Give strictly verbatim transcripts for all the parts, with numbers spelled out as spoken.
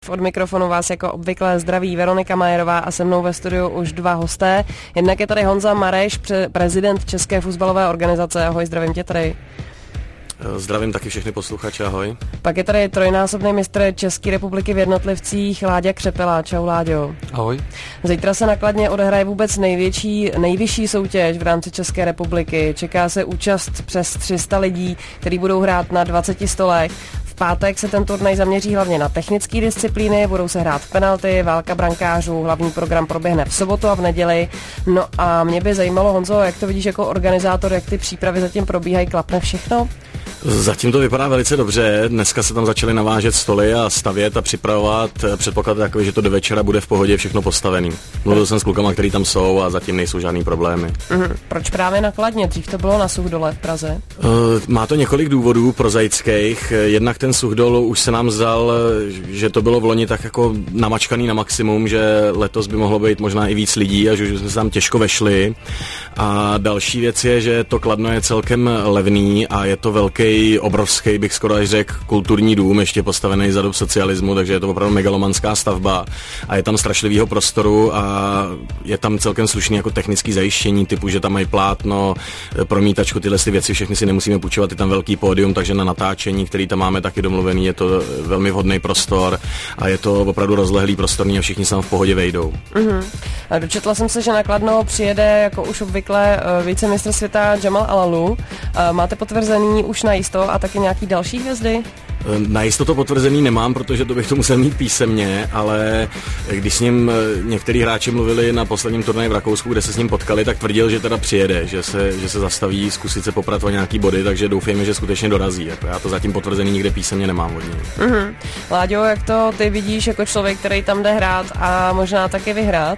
Od mikrofonu vás jako obvykle zdraví Veronika Majerová a se mnou ve studiu už dva hosté. Jednak je tady Honza Mareš, prezident České fotbalové organizace. Ahoj, zdravím tě tady. Zdravím taky všechny posluchače, ahoj. Pak je tady trojnásobný mistr České republiky v jednotlivcích Láďa Křepela. Čau, Láďo. Ahoj. Zítra se na Kladně odehraje vůbec největší, nejvyšší soutěž v rámci České republiky. Čeká se účast přes tři sta lidí, kteří budou hrát na dvaceti stolech. V pátek se ten turnaj zaměří hlavně na technické disciplíny, budou se hrát penalty, válka brankářů, hlavní program proběhne v sobotu a v neděli. No a mě by zajímalo, Honzo, jak to vidíš jako organizátor, jak ty přípravy zatím probíhají, klapne všechno? Zatím to vypadá velice dobře, dneska se tam začaly navážet stoly a stavět a připravovat, předpoklad je takový, že to do večera bude v pohodě všechno postavený. Mluvil jsem s klukama, který tam jsou a zatím nejsou žádný problémy. Mm-hmm. Proč právě na Kladně? Dřív to bylo na Suchdole v Praze? Uh, má to několik důvodů prozaických, jednak ten Suchdol už se nám zdal, že to bylo v loni tak jako namačkaný na maximum, že letos by mohlo být možná i víc lidí a že už jsme se tam těžko vešli. A další věc je, že to Kladno je celkem levný a je to velký obrovský, bych skoro až řekl, kulturní dům, ještě postavený za dob socialismu, takže je to opravdu megalomanská stavba a je tam strašlivýho prostoru a je tam celkem slušný jako technický zajištění, typu, že tam mají plátno, promítačku, tyhle ty věci, všechny si nemusíme půjčovat, je tam velký pódium, takže na natáčení, který tam máme taky domluvený, je to velmi vhodný prostor a je to opravdu rozlehlý prostorný a všichni se tam v pohodě vejdou. Mm-hmm. A dočetla jsem se, že na Kladno přijede jako už obvykle vicemistr světa Jamal Alalu. Máte potvrzený už na jisto a taky nějaký další hvězdy? Na jistotu potvrzený nemám, protože to bych to musel mít písemně, ale když s ním některý hráči mluvili na posledním turnaji v Rakousku, kde se s ním potkali, tak tvrdil, že teda přijede, že se, že se zastaví, zkusit se poprat o nějaký body, takže doufejme, že skutečně dorazí. Jako já to zatím potvrzený nikde písemně nemám od něj. Mm-hmm. Láďo, jak to ty vidíš jako člověk, který tam jde hrát a možná taky vyhrát?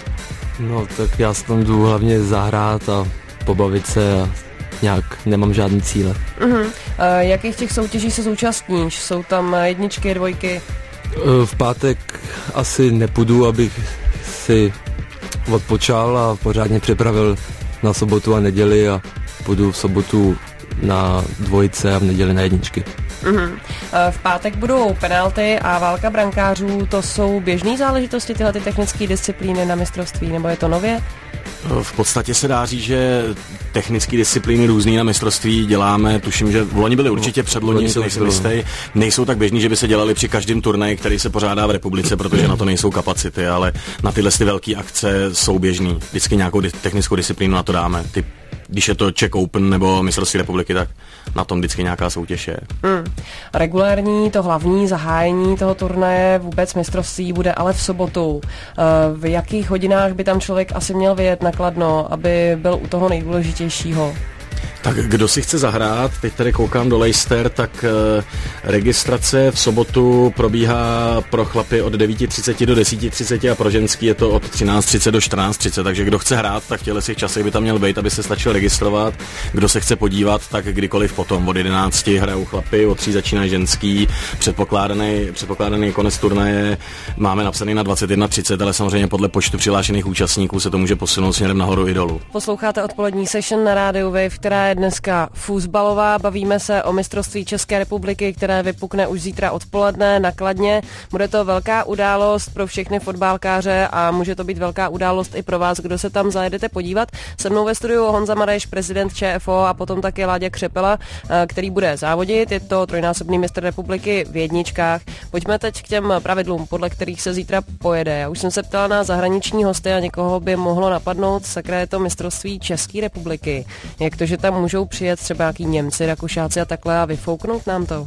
No tak já se tam jdu hlavně zahrát a pobavit se a nějak nemám žádný cíle. Uh-huh. Uh, jakých těch soutěží se zúčastníš? Jsou tam jedničky, dvojky? Uh, v pátek asi nepůjdu, abych si odpočal a pořádně připravil na sobotu a neděli a půjdu v sobotu na dvojice a v neděli na jedničky. Uh-huh. Uh, v pátek budou penalty a válka brankářů. To jsou běžné záležitosti, tyhle ty technické disciplíny na mistrovství, nebo je to nově? V podstatě se dá říct, že technické disciplíny různý na mistrovství děláme, tuším, že v loni byly určitě předloni, si nejsem jistý, nejsou tak běžný, že by se dělali při každém turnaji, který se pořádá v republice, protože na to nejsou kapacity, ale na tyhle ty velké akce jsou běžný. Vždycky nějakou di- technickou disciplínu na to dáme. Ty, když je to Czech Open nebo mistrovství republiky, tak na tom vždycky nějaká soutěž je. Hmm. Regulární, to hlavní zahájení toho turnaje, vůbec mistrovství, bude ale v sobotu. V jakých hodinách by tam člověk asi měl vyjet na Kladno, aby byl u toho nejdůležitějšího? Tak kdo si chce zahrát, teď tady koukám do Leicester, tak e, registrace v sobotu probíhá pro chlapy od devět třicet do deset třicet a pro ženský je to od třináct třicet do čtrnáct třicet, takže kdo chce hrát, tak v těchto časech by tam měl být, aby se stačil registrovat. Kdo se chce podívat, tak kdykoliv potom. Od jedenácti hrajou chlapy, od tří začíná ženský, předpokládaný, předpokládaný konec turnaje máme napsaný na dvacet jedna třicet, ale samozřejmě podle počtu přihlášených účastníků se to může posunout směrem nahoru i dolů. Posloucháte odpolední session na rádiu Wave, která je dneska fuzbalová. Bavíme se o mistrovství České republiky, které vypukne už zítra odpoledne na Kladně. Bude to velká událost pro všechny fotbalkáře a může to být velká událost i pro vás, kdo se tam zajedete podívat. Se mnou ve studiu Honza Mareš, prezident ČFO, a potom také Láďa Křepela, který bude závodit. Je to trojnásobný mistr republiky v jedničkách. Pojďme teď k těm pravidlům, podle kterých se zítra pojede. Já už jsem se ptala na zahraniční hosty a někoho by mohlo napadnout, sakra, je to mistrovství České republiky. Jak to, že tam můžou přijet třeba nějaký Němci, Rakušáci a takhle a vyfouknout nám to?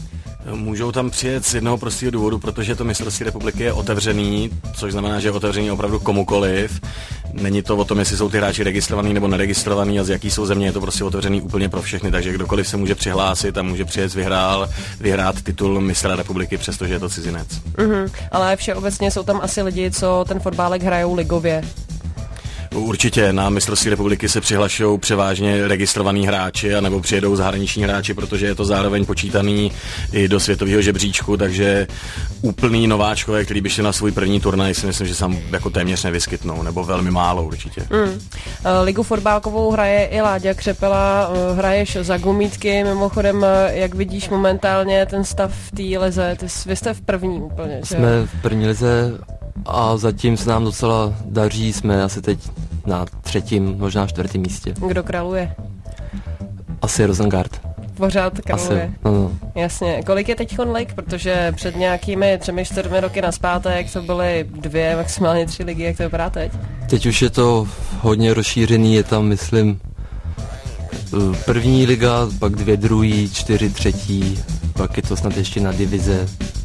Můžou tam přijet z jednoho prostého důvodu, protože to mistrovství republiky je otevřený, což znamená, že je otevřený opravdu komukoliv. Není to o tom, jestli jsou ty hráči registrovaný nebo neregistrovaný a z jaký jsou země, je to prostě otevřený úplně pro všechny, takže kdokoliv se může přihlásit a může přijet vyhrál, vyhrát titul mistra republiky, přestože je to cizinec. Mm-hmm. Ale všeobecně jsou tam asi lidi, co ten fotbálek hrajou ligově. Určitě na mistrovství republiky se přihlašují převážně registrovaní hráči a nebo přijedou zahraniční hráči, protože je to zároveň počítaný i do světového žebříčku, takže úplný nováčkové, který by šli na svůj první turnaj, si myslím, že se jako téměř nevyskytnou, nebo velmi málo určitě. Mm. Ligu fotbálkovou hraje i Láďa Křepela, hraješ za Gumítky, mimochodem, jak vidíš momentálně ten stav v té lize, ty, vy jste v první úplně, že? Jsme v první lize a zatím se nám docela daří, jsme asi teď na třetím, možná čtvrtém místě. Kdo králuje? Asi Rosengard. Pořád králuje. Asi, no, no. Jasně. Kolik je teď lig? Protože před nějakými třemi, čtyřmi roky nazpátek to byly dvě, maximálně tři ligy, jak to vypadá teď? Teď už je to hodně rozšířený, je tam, myslím, první liga, pak dvě druhý, čtyři třetí, pak je to snad ještě na divize.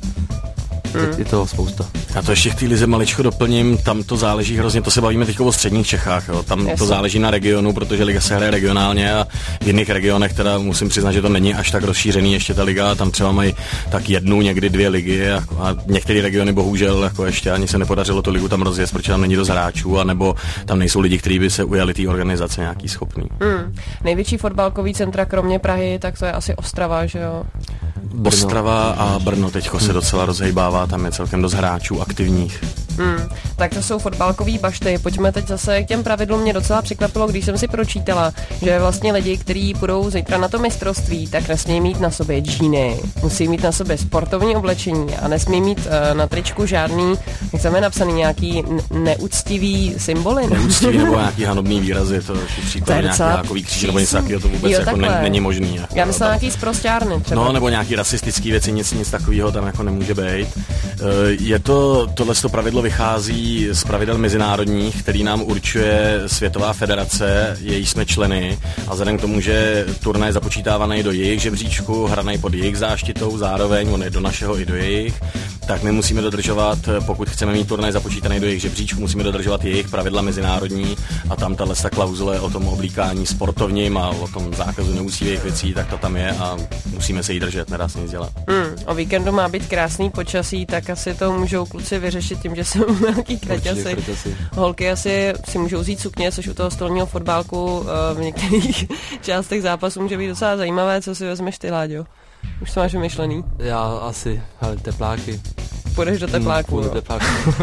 Je toho spousta. Já to ještě v té lize maličko doplním, tam to záleží hrozně, to se bavíme teď o středních Čechách, jo. Tam Jasně. to záleží na regionu, protože liga se hraje regionálně a v jiných regionech teda musím přiznat, že to není až tak rozšířený ještě ta liga, tam třeba mají tak jednu, někdy dvě ligy a, a některé regiony bohužel jako ještě ani se nepodařilo tu ligu tam rozjet, protože tam není dost hráčů, anebo tam nejsou lidi, kteří by se ujali té organizace nějaký schopný. Hmm. Největší fotbalkový centra kromě Prahy, tak to je asi Ostrava, že jo? Brno. Ostrava a Brno teďko se docela rozhejbává, tam je celkem dost hráčů aktivních. Hmm, tak to jsou fotbalkový bašty. Pojďme teď zase k těm pravidlům. Mě docela překvapilo, když jsem si pročítala, že vlastně lidi, kteří půjdou zítra na to mistrovství, tak nesmí mít na sobě džíny, musí mít na sobě sportovní oblečení a nesmí mít uh, na tričku žádný, jak tam je napsaný, nějaký neúctivý symboly. Neúctivý nebo nějaký hanobný výrazy, to příklad nějaký hákový kříž nebo něco takového, to vůbec jo, jako ne, není možný. Jako, já myslím nějaký sprosťárny třeba. No, nebo nějaký rasistický věci, nic, nic takového tam jako nemůže být. Uh, je to, tohle pravidlo vychází z pravidel mezinárodních, který nám určuje Světová federace, její jsme členy a vzhledem k tomu, že turnaj je započítávaný do jejich žebříčku, hraný pod jejich záštitou, zároveň on je do našeho i do jejich, tak my musíme dodržovat, pokud chceme mít turnaj započítaný do jejich žebříčku, musíme dodržovat jejich pravidla mezinárodní a tam tahle klauzule o tom oblíkání sportovním a o tom zákazu neúctivých věcí, tak to tam je a musíme se jí držet, nedá se nic dělat. Hmm, o víkendu má být krásný počasí, tak asi to můžou kluci vyřešit tím, že jsou nějaký kraťasy. Holky asi si můžou vzít sukně, což u toho stolního fotbálku v některých částech zápasu může být docela zajímavé. Co si vezmeš ty, Láďo? Už to máš vymyšlený? Já asi, ale tepláky. Půjdeš do tepláku, hmm, do tepláku.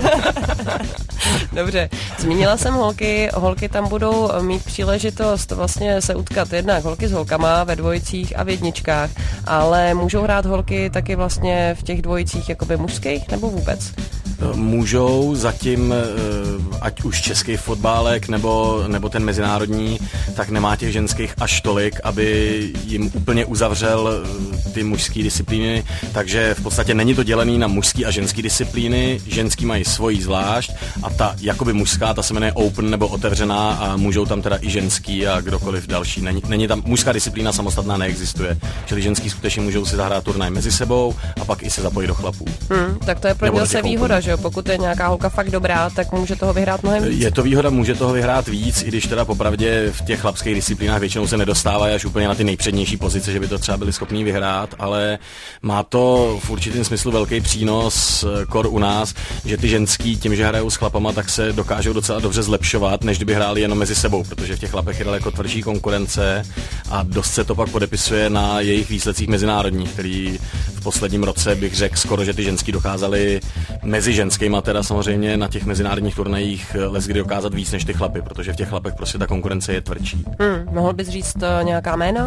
Dobře, zmínila jsem holky, holky tam budou mít příležitost vlastně se utkat jednak holky s holkama ve dvojicích a v jedničkách, ale můžou hrát holky taky vlastně v těch dvojicích jakoby mužských nebo vůbec? Můžou, zatím ať už český fotbálek nebo, nebo ten mezinárodní, tak nemá těch ženských až tolik, aby jim úplně uzavřel ty mužské disciplíny, takže v podstatě není to dělený na mužský a ženský disciplíny, ženský mají svoji zvlášť a ta jakoby mužská, ta se jmenuje open nebo otevřená a můžou tam teda i ženský a kdokoliv další. Není, není tam, mužská disciplína samostatná neexistuje, čili ženský skutečně můžou si zahrát turnaj mezi sebou a pak i se zapojit do chlapů. Hmm, tak to je pro ně se výhoda, že jo? Pokud je nějaká holka fakt dobrá, tak může toho vyhrát mnohem víc. Je to výhoda, může toho vyhrát víc, i když teda popravdě v těch chlapských disciplínách většinou se nedostávají až úplně na ty nejpřednější pozice, že by to třeba byli schopní vyhrát, ale má to v určitém smyslu velký přínos kor u nás, že ty ženský tím, že hrajou s chlapama, tak se dokážou docela dobře zlepšovat, než kdyby hráli jenom mezi sebou, protože v těch chlapech je daleko tvrdší konkurence a dost se to pak podepisuje na jejich výsledcích mezinárodních, který v posledním roce bych řekl skoro, že ty ženský dokázali mezi ženskýma teda samozřejmě na těch mezinárodních turnajích leskdy dokázat víc než ty chlapy, protože v těch chlapech prostě ta konkurence je tvrdší. Hmm, mohl bys říct uh, nějaká jména?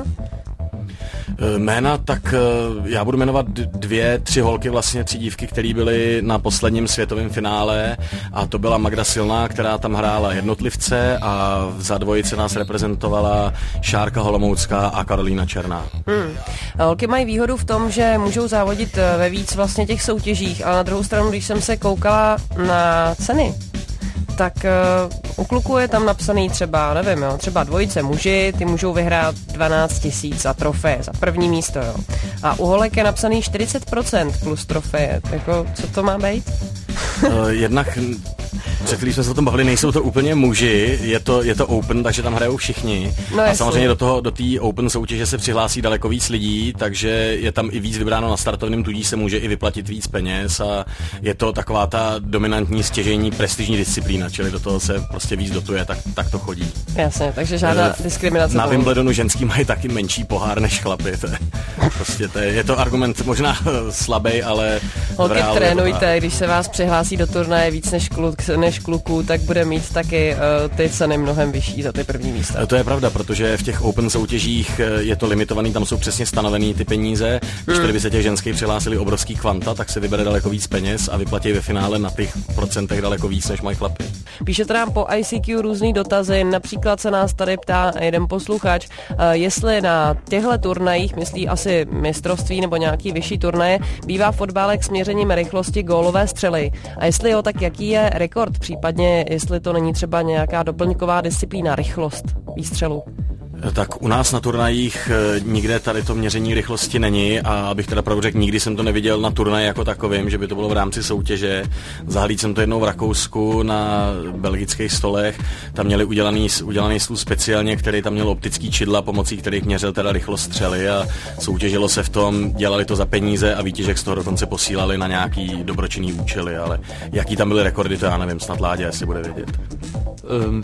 Jména, tak já budu jmenovat dvě, tři holky, vlastně tři dívky, které byly na posledním světovém finále a to byla Magda Silná, která tam hrála jednotlivce a za dvojice nás reprezentovala Šárka Holomoucká a Karolína Černá. Hmm. Holky mají výhodu v tom, že můžou závodit ve víc vlastně těch soutěžích, ale na druhou stranu, když jsem se koukala na ceny, tak uh, u kluků je tam napsaný třeba, nevím, jo, třeba dvojice muži, ty můžou vyhrát dvanáct tisíc za trofeje, za první místo, jo. A u holek je napsaný čtyřicet procent plus trofeje, jako co to má být? Uh, jednak před chvílí jsme se o tom bavili, nejsou to úplně muži, je to, je to open, takže tam hrajou všichni. No, a samozřejmě do toho, do té open soutěže se přihlásí daleko víc lidí, takže je tam i víc vybráno na startovním, tudíž se může i vyplatit víc peněz a je to taková ta dominantní stěžejní prestižní disciplína, čili do toho se prostě víc dotuje, tak, tak to chodí. Jasně, takže žádná diskriminace. Na Wimbledonu ženský mají taky menší pohár než chlapy, to je, prostě to je, je to argument možná slabý, ale holky, trénujte, když se vás přihlásí do turnaje víc než, kluk, než kluků, tak bude mít taky uh, ty ceny mnohem vyšší za ty první místa. To je pravda, protože v těch open soutěžích je to limitovaný, tam jsou přesně stanovený ty peníze. Když hmm. by se těch ženských přihlásili obrovský kvanta, tak se vybere daleko víc peněz a vyplatí ve finále na těch procentech daleko víc než mají chlapy. Píšete nám po I C Q různý dotazy, například se nás tady ptá jeden posluchač, uh, jestli na těchto turnajích, myslí asi mistrovství nebo nějaký vyšší turnaje, bývá fotbálek s měřením rychlosti gólové střely. A jestli jo, tak jaký je rekord, případně jestli to není třeba nějaká doplňková disciplína, rychlost výstřelu? Tak u nás na turnajích nikde tady to měření rychlosti není a abych teda pravdu řekl, nikdy jsem to neviděl na turnaji jako takovým, že by to bylo v rámci soutěže. Zahlídl jsem to jednou v Rakousku na belgických stolech, tam měli udělaný, udělaný stůl speciálně, který tam měl optický čidla, pomocí kterých měřil teda rychlost střely a soutěžilo se v tom, dělali to za peníze a výtěžek z toho dokonce posílali na nějaký dobročinný účely, ale jaký tam byly rekordy, to já nevím, snad Láďa asi bude vědět. Um,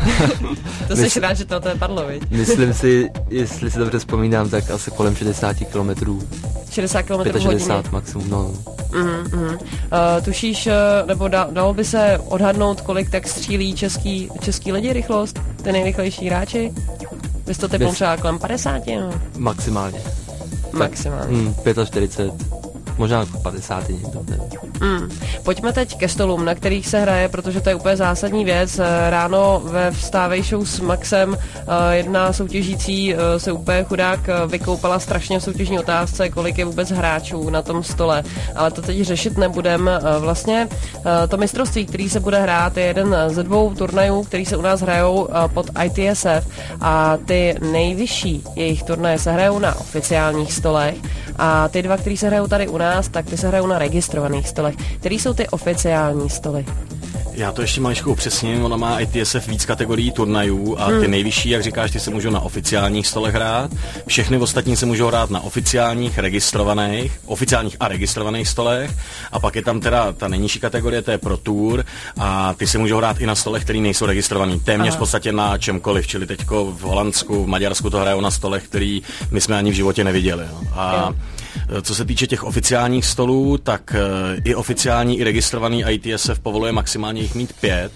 to jsi rád, že to padlo, viď? Myslím si, jestli si dobře vzpomínám, tak asi kolem šedesát kilometrů. šedesát kilometrů v hodině? maximum, no. Mm, mm. Uh, tušíš, nebo da, dalo by se odhadnout, kolik tak střílí český, český lidi rychlost? Ty nejrychlejší hráči? Bys to typnul třeba kolem padesát, no? Maximálně. Maximálně. Hmm, čtyřicet pět. Možná padesát někdo. Mm. Pojďme teď ke stolům, na kterých se hraje, protože to je úplně zásadní věc. Ráno ve Vstávej show s Maxem jedna soutěžící se úplně chudák vykoupala strašně v soutěžní otázce, kolik je vůbec hráčů na tom stole. Ale to teď řešit nebudem. Vlastně to mistrovství, který se bude hrát, je jeden ze dvou turnajů, který se u nás hrajou pod I T S F a ty nejvyšší jejich turnaje se hrajou na oficiálních stolech a ty dva, který se hrajou tady u nás, tak ty se hrajou na registrovaných stolech. Který jsou ty oficiální stoly? Já to ještě maličko upřesním, ona má I T S F víc kategorií turnajů a ty hmm. nejvyšší, jak říkáš, ty se můžou na oficiálních stolech hrát. Všechny ostatní se můžou hrát na oficiálních, registrovaných, oficiálních a registrovaných stolech. A pak je tam teda ta nejnižší kategorie, to je Pro Tour a ty se můžou hrát i na stolech, které nejsou registrovaný. Téměř Aha. v podstatě na čemkoliv, čili teďko v Holandsku, v Maďarsku to hrajou na stolech, který my jsme ani v životě neviděli. No. A jo. Co se týče těch oficiálních stolů, tak i oficiální, i registrovaný I T S F povoluje maximálně jich mít pět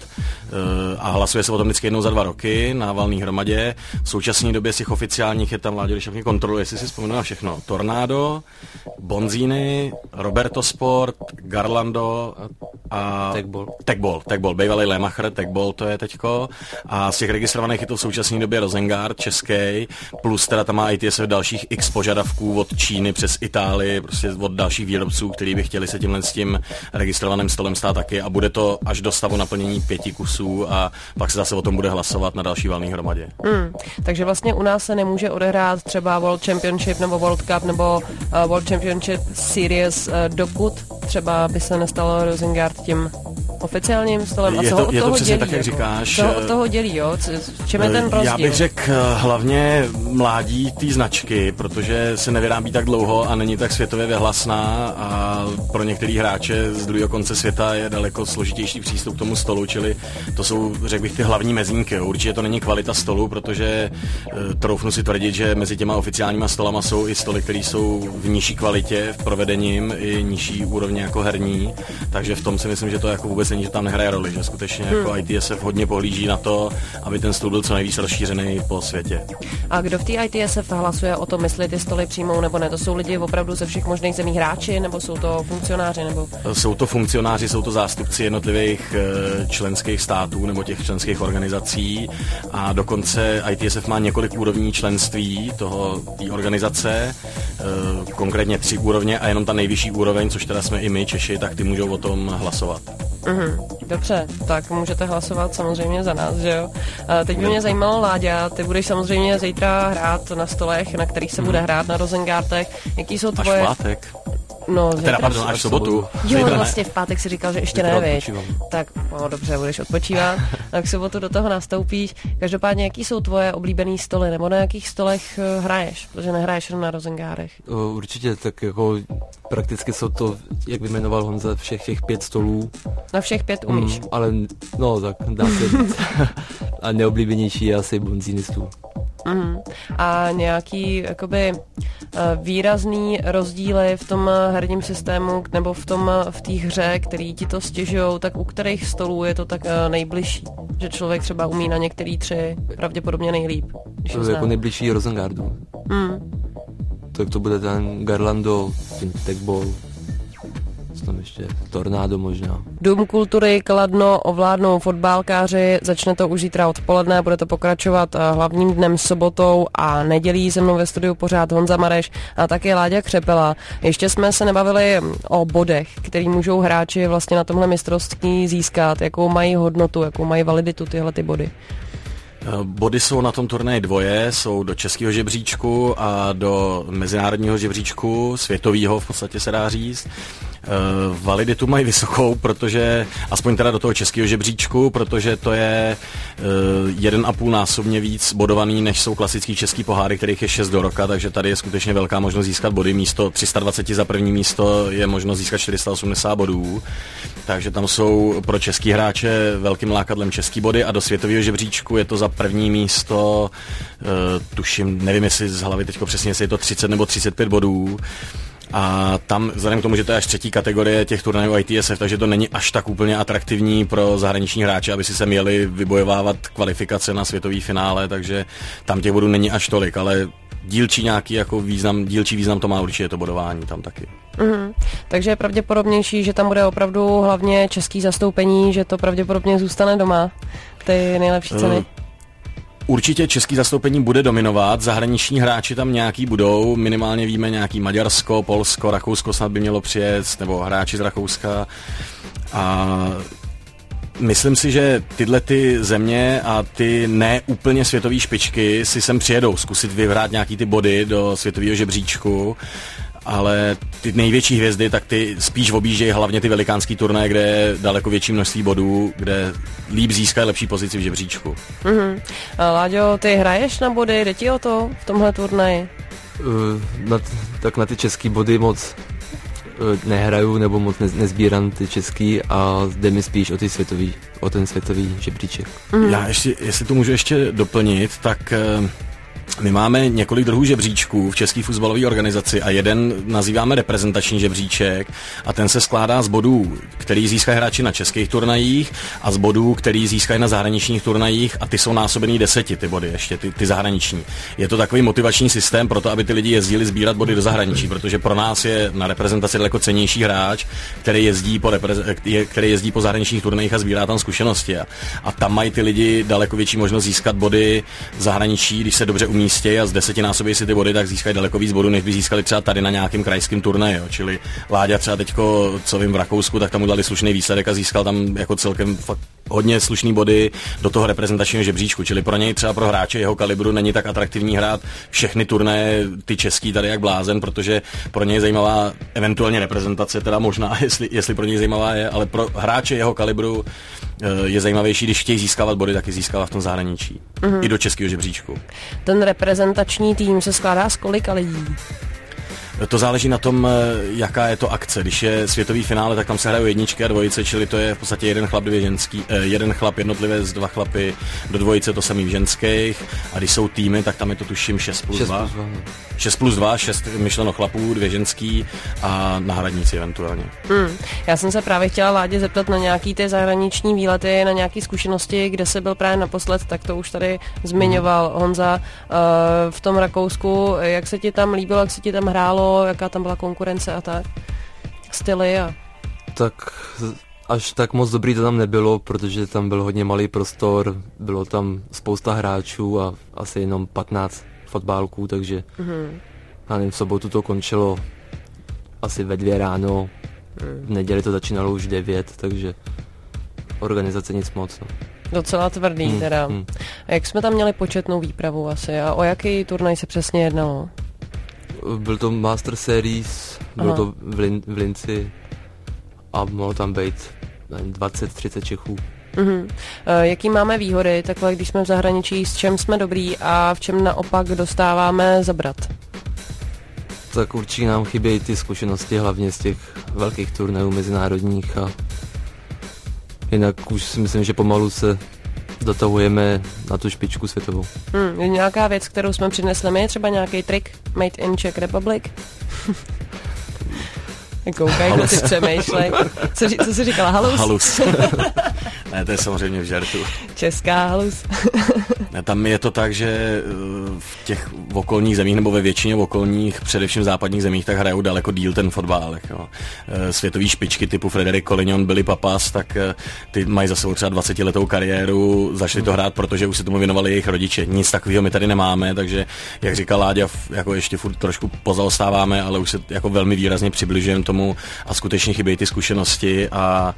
a hlasuje se o tom vždycky jednou za dva roky na valné hromadě. V současné době z těch oficiálních je tam, Vláďo, když všechny kontroluje, jestli si vzpomenu na všechno. Tornado, Bonzini, Roberto Sport, Garlando a Techball. Techball, Techball, bývalý Lemacher, Techball to je teďko. A z těch registrovaných je to v současné době Rosengard, český, plus teda tam má I T S F dalších x požadavků od Číny přes Itálii, prostě od dalších výrobců, kteří by chtěli se tímhle s tím registrovaným stolem stát taky a bude to až do stavu naplnění pěti kusů a pak se zase o tom bude hlasovat na další valné hromadě. Hmm, takže vlastně u nás se nemůže odehrát třeba World Championship nebo World Cup nebo uh, World Championship Series, uh, dokud třeba by se nestalo Rosengard tím oficiálním stolem. A je co to, ho od je toho to přesně dělí? tak, jak jako? říkáš. Co ho od toho dělí, jo? V čem je ten rozdíl? Já bych řekl hlavně mládí té značky, protože se nevyrábí tak dlouho a není tak světově vyhlasná a pro některý hráče z druhého konce světa je daleko složitější přístup k tomu stolu, čili to jsou, řekl bych, ty hlavní mezínky. Určitě to není kvalita stolu, protože troufnu si tvrdit, že mezi těma oficiálníma stolama jsou i stoly, které jsou v nižší kvalitě v provedením i nižší úrovně jako herní, takže v tom si myslím, že to jako vůbec není, že tam nehraje roli, že skutečně hmm. jako I T S F hodně pohlíží na to, aby ten stůl byl co nejvíc rozšířený po světě. A kdo v té I T S F hlasuje o tom, jestli ty stoly přijmou nebo ne? To jsou lidi opravdu ze všech možných zemí hráči, nebo jsou to funkcionáři? Nebo... Jsou to funkcionáři, jsou to zástupci jednotlivých členských států nebo těch členských organizací a dokonce I T S F má několik úrovní členství toho té organizace, konkrétně tři úrovně a jenom ta nejvyšší úroveň, což teda jsme i my Češi, tak ty můžou o tom hlasovat. Mhm, dobře, tak můžete hlasovat samozřejmě za nás, že jo? A teď by mě zajímalo, Láďa, ty budeš samozřejmě zítra hrát na stolech, na kterých se bude hrát na Rosengardech. Jaký jsou tvoje... Až v pátek. no, teda pardon, až v sobotu. Jo, vlastně v pátek si říkal, že ještě ne, viď? Tak, no dobře, budeš odpočívat. Tak v sobotu do toho nastoupíš. Každopádně, jaký jsou tvoje oblíbený stoly, nebo na jakých stolech hraješ? Protože nehraješ jenom na rozengárech. Určitě, tak jako prakticky jsou to, jak vyjmenoval Honza, všech těch pět stolů. Na všech pět umíš? Mm, ale no, tak dá se říct. A neoblíbenější je asi Bonzini stůl. Mm. A nějaký jakoby výrazný rozdíly v tom herním systému nebo v tom v té hře, který ti to stěžujou, tak u kterých stolů je to tak nejbližší? Že člověk třeba umí na některý tři pravděpodobně nejlíp. Když to je jako nejbližší Rosengardu. Mm. Tak to bude ten Garlando, ten Techball, tam ještě Tornádo možná. Dům kultury Kladno ovládnou fotbálkáři, začne to už zítra odpoledne, bude to pokračovat hlavním dnem sobotou a nedělí. Se mnou ve studiu pořád Honza Mareš a taky Láďa Křepela. Ještě jsme se nebavili o bodech, který můžou hráči vlastně na tomhle mistrovství získat, jakou mají hodnotu, jakou mají validitu tyhle ty body. Body jsou na tom turnaji dvoje, jsou do českého žebříčku a do mezinárodního žebříčku, světového v podstatě se dá říct. Validitu mají vysokou, protože, aspoň teda do toho českého žebříčku, protože to je jeden a půl násobně víc bodovaný, než jsou klasický český poháry, kterých je šest do roka, takže tady je skutečně velká možnost získat body. Místo tři sta dvacet za první místo je možnost získat čtyři sta osmdesát bodů, takže tam jsou pro český hráče velkým lákadlem český body a do světového žebříčku je to za první místo, tuším, nevím jestli z hlavy teďko přesně, jestli je to třicet nebo třicet pět bodů. A tam, vzhledem k tomu, že to je až třetí kategorie těch turnajů I T S F, takže to není až tak úplně atraktivní pro zahraniční hráče, aby si se měli vybojovávat kvalifikace na světový finále, takže tam těch bodů není až tolik, ale dílčí nějaký jako význam, dílčí význam to má určitě to bodování tam taky. Mm-hmm. Takže je pravděpodobnější, že tam bude opravdu hlavně český zastoupení, že to pravděpodobně zůstane doma, ty nejlepší ceny. Uh. Určitě český zastoupení bude dominovat, zahraniční hráči tam nějaký budou, minimálně víme nějaký Maďarsko, Polsko, Rakousko snad by mělo přijet, nebo hráči z Rakouska. A myslím si, že tyhle ty země a ty ne úplně světové špičky si sem přijedou zkusit vyhrát nějaký ty body do světového žebříčku. Ale ty největší hvězdy, tak ty spíš objíždějí hlavně ty velikánský turnaje, kde je daleko větší množství bodů, kde líp získají lepší pozici v žebříčku. Mm-hmm. Láďo, ty hraješ na body, jde ti o to v tomhle turnaji? Uh, na, tak na ty český body moc uh, nehraju, nebo moc ne, nezbírám ty český a jde mi spíš o, ty světový, o ten světový žebříček. Mm-hmm. Já ještě, jestli to můžu ještě doplnit, tak... Uh, My máme několik druhů žebříčků v české fotbalové organizaci a jeden nazýváme reprezentační žebříček a ten se skládá z bodů, který získají hráči na českých turnajích a z bodů, který získají na zahraničních turnajích a ty jsou násobený deseti, ty body ještě, ty, ty zahraniční. Je to takový motivační systém pro to, aby ty lidi jezdili sbírat body do zahraničí, protože pro nás je na reprezentaci daleko cennější hráč, který jezdí po, repreze- který jezdí po zahraničních turnajích a sbírá tam zkušenosti. A, a tam mají ty lidi daleko větší možnost získat body v zahraničí, když se dobře umístějí a z desetinásobí si ty body, tak získají daleko víc bodů, než by získali třeba tady na nějakém krajském turnaji. Jo. Čili Láďa třeba teďko, co vím v Rakousku, tak tam udělali slušný výsledek a získal tam jako celkem fakt hodně slušný body do toho reprezentačního žebříčku. Čili pro něj třeba pro hráče jeho kalibru není tak atraktivní hrát všechny turnaje, ty český tady jak blázen, protože pro něj je zajímavá eventuálně reprezentace, teda možná, jestli, jestli pro něj zajímavá je, ale pro hráče jeho kalibru je zajímavější, když chtějí získávat body, tak je získává v tom zahraničí. Mm-hmm. I do českého žebříčku. Ten reprezentační tým se skládá z kolika lidí? To záleží na tom, jaká je to akce. Když je světový finále, tak tam se hrajou jedničky a dvojice, čili to je v podstatě jeden chlap, dvě ženský, jeden chlap jednotlivec, dva chlapy do dvojice, to samý v ženských. A když jsou týmy, tak tam je to tuším šest plus dva. šest plus dva, šest myšleno chlapů, dvě ženský a náhradníci eventuálně. Hmm. Já jsem se právě chtěla Ládě zeptat na nějaký ty zahraniční výlety, na nějaké zkušenosti, kde se byl právě naposled, tak to už tady zmiňoval hmm. Honza. Uh, v tom Rakousku, jak se ti tam líbilo, jak se ti tam hrálo, jaká tam byla konkurence a tak? Styly a... Tak až tak moc dobrý to tam nebylo, protože tam byl hodně malý prostor, bylo tam spousta hráčů a asi jenom patnáct fotbálků, takže mm-hmm. já nevím, v sobotu to končilo asi ve dvě ráno, v neděli to začínalo už devět, takže organizace nic moc. No. Docela tvrdý hmm, teda. Hmm. A jak jsme tam měli početnou výpravu asi a o jaký turnaj se přesně jednalo? Byl to Master Series, bylo Aha. to v, Lin, v Linci a mohlo tam být dvacet třicet Čechů. Uh-huh. E, jaký máme výhody, takhle když jsme v zahraničí, s čem jsme dobrý a v čem naopak dostáváme zabrat? Tak určitě nám chybějí ty zkušenosti hlavně z těch velkých turnajů mezinárodních a jinak už si myslím, že pomalu se dotahujeme na tu špičku světovou. Hmm, je nějaká věc, kterou jsme přinesli my, třeba nějaký trik made in Czech Republic? Koukaj, kdo si přemýšlej. Co, co jsi říkala, halus? Halus. Ne, to je samozřejmě v žartu. Česká halus. Tam je to tak, že v těch okolních zemích, nebo ve většině okolních, především západních zemích, tak hrajou daleko díl ten fotbal. Světový špičky typu Frédéric Collignon, Billy Pappas, tak ty mají za sebou třeba dvacetiletou kariéru, začali to hrát, protože už se tomu věnovali jejich rodiče. Nic takového my tady nemáme, takže, jak říkal Láďa, jako ještě furt trošku pozaostáváme, ale už se jako velmi výrazně přibližujeme tomu a skutečně chybějí ty zkušenosti a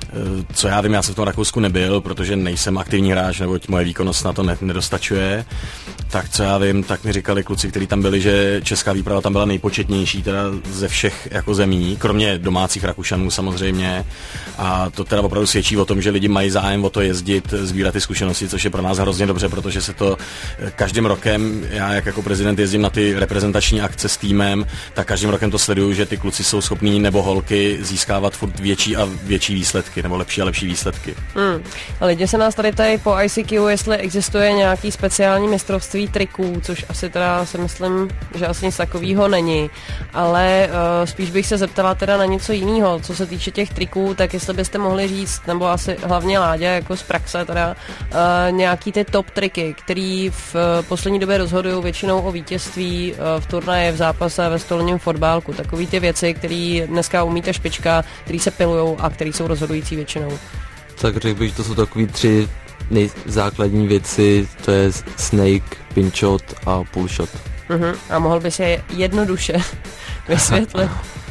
co já vím, já jsem v tom Rakousku nebyl, protože nejsem aktivní hráč, neboť moje výkonnost na to ne, nedostačuje. Tak co já vím, tak mi říkali kluci, kteří tam byli, že česká výprava tam byla nejpočetnější teda ze všech jako zemí, kromě domácích Rakušanů samozřejmě. A to teda opravdu svědčí o tom, že lidi mají zájem o to jezdit, sbírat ty zkušenosti, což je pro nás hrozně dobře, protože se to každým rokem, já jak jako prezident jezdím na ty reprezentační akce s týmem, tak každým rokem to sleduju, že ty kluci jsou schopní nebo holky získávat furt větší a větší výsledky, nebo lepší a lepší výsledky. Hmm. Lidi se nás tady tady po I C Q, jestli existuje nějaký speciální mistrovství triků, což asi teda si myslím, že asi nic takového není, ale uh, spíš bych se zeptala teda na něco jiného, co se týče těch triků, tak jestli byste mohli říct, nebo asi hlavně Láďa jako z praxe teda, uh, nějaký ty top triky, který v uh, poslední době rozhodují většinou o vítězství uh, v turnaji, v zápase, ve stolním fotbálku, takový ty věci, které dneska umí ta špička, který se pilujou a který jsou rozhodující většinou. Tak řekl bych, že to jsou takový tři nejzákladní věci, to je snake, pinshot a pullshot. Uh-huh. A mohl bys je jednoduše vysvětlit?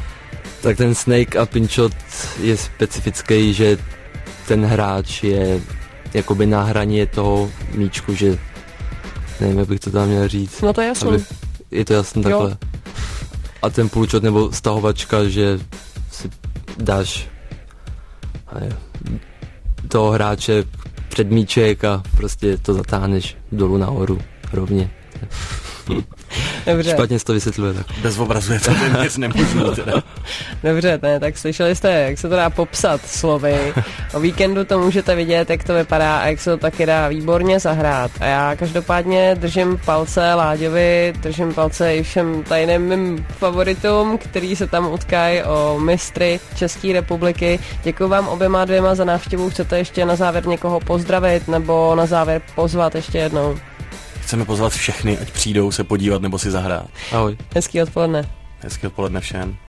Tak ten snake a pinshot je specifický, že ten hráč je jakoby na hraně toho míčku, že nevím, jak bych to tam měl říct. No to je jasný. Aby, je to jasný takhle. Jo. A ten pullshot nebo stahovačka, že si dáš toho hráče před míček a prostě to zatáhneš dolů nahoru rovně. Dobře. Špatně se to vysvětluje. Tak. Bez obrazu je to téměř nemožný teda. Dobře, ne, tak slyšeli jste, jak se to dá popsat slovy. O víkendu to můžete vidět, jak to vypadá a jak se to taky dá výborně zahrát. A já každopádně držím palce Láďovi, držím palce i všem tajným mým favoritům, který se tam utkají o mistry České republiky. Děkuji vám oběma dvěma za návštěvu. Chcete ještě na závěr někoho pozdravit nebo na závěr pozvat ještě jednou? Chceme pozvat všechny, ať přijdou se podívat nebo si zahrát. Ahoj. Hezký odpoledne. Hezký odpoledne všem.